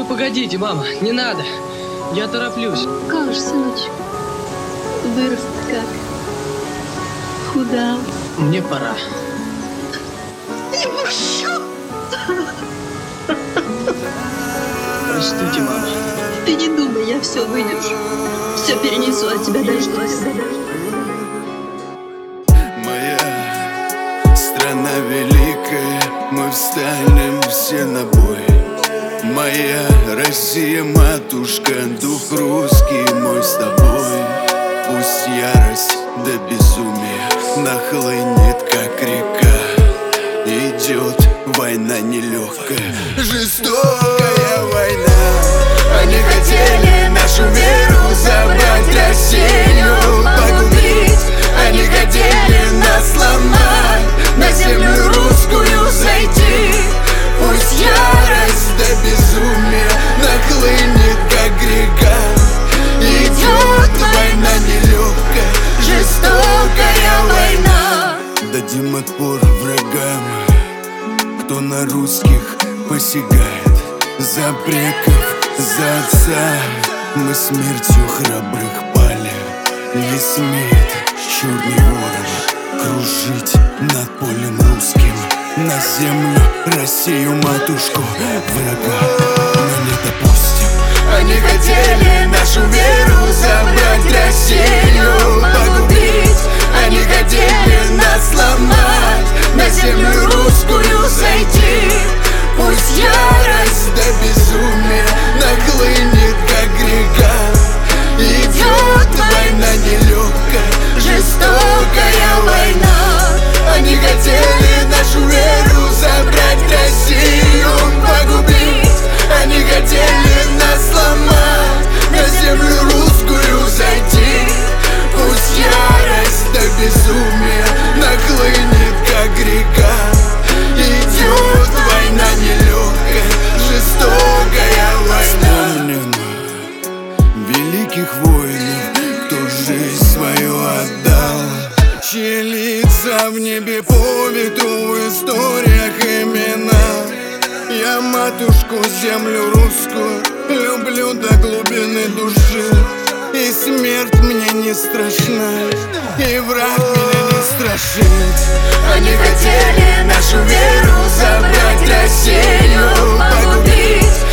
погодите, мама, не надо. Я тороплюсь. Как же, сыночек, вырос как, худал. Мне пора. Простите, мама. Ты не думай, я все выдержу. Все перенесу, от тебя дождусь. Моя страна великая, мы встанем все на бой. Моя Россия, матушка, дух русский мой с тобой. Пусть ярость до безумия нахлынет, как река. Идет война нелегкая, жестокая война. Они хотели нашу веру забрать, Россию погубить. Они хотели нас сломать, на землю русскую зайти. Пусть ярость до безумия нахлынет, как река. Идет война нелегкая, жестокая война. Дадим отпор врагам, кто на русских посягает. За предков, за отца мы смертью храбрых пали. Не смеет черный ворон кружить над полем русским. На землю Россию, матушку, врага мы не допустим. Они хотели нашу веру забрать, Россию погубить. Они хотели нас сломать, на землю русскую зайти. Пусть ярость до безумия нахлынет, как река. Идет война нелегкая, жестокая война. Они хотели нашу веру забрать, Россию погубить. Они хотели нас сломать, на землю русскую зайти. Пусть ярость до безумия нахлынет, как река. Идет война нелегкая, жестокая война. Вспомним великих воинов, кто жизнь свою отдал, чьи лица в небе по ветру, в историях имена. Я матушку, землю русскую люблю до глубины души. И смерть мне не страшна, и враг меня не страшит. Они хотели нашу веру забрать, Россию погубить.